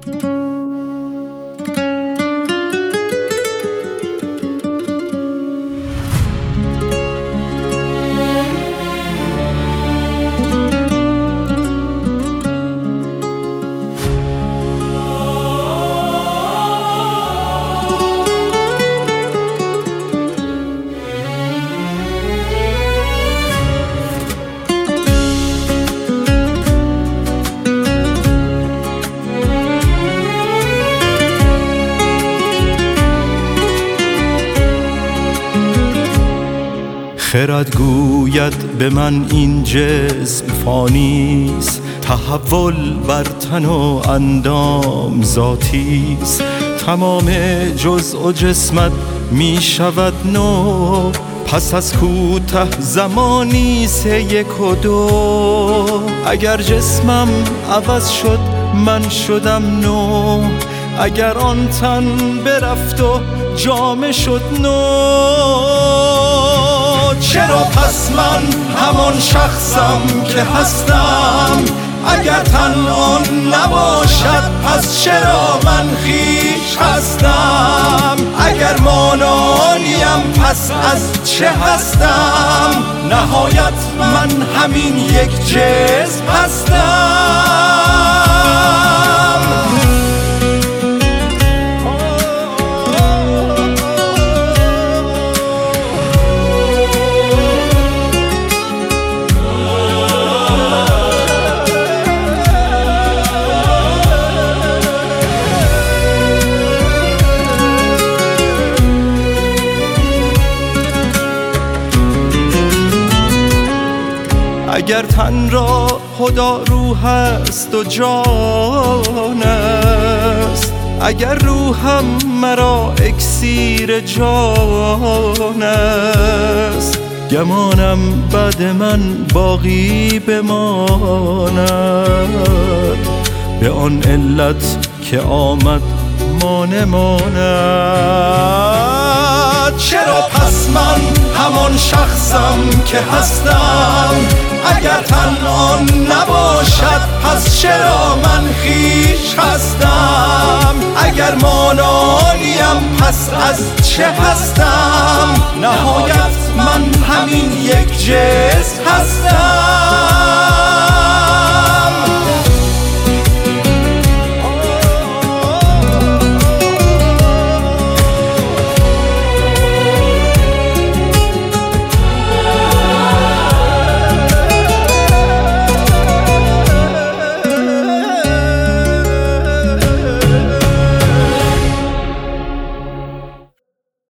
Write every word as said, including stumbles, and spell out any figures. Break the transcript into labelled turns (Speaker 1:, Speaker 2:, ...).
Speaker 1: خرد گوید به من این جسم فانیست، تحول بر تن و اندام ذاتیست. تمام جزء و جسمت می شود نو، پس از کوته زمانی سه یک و دو. اگر جسمم عوض شد من شدم نو، اگر آن تن برفت و جامه شد نو. چرا پس من همان شخصم که هستم؟ اگر تن آن نباشد پس چرا من خویش هستم؟ اگر مانانیم پس از چه هستم؟ نهایت من همین یک جسم هستم. اگر تن را خدا روح است و جان است، اگر روحم مرا اکسیر جان است، گمانم بعد من باقی بماند به آن علت که آمد ما نماند. چرا پس من همان شخصم که هستم؟ اگر تن آن نباشد پس چرا من خویش هستم؟ اگر مانانیم پس از چه هستم؟ نهایت من همین یک جسم هستم.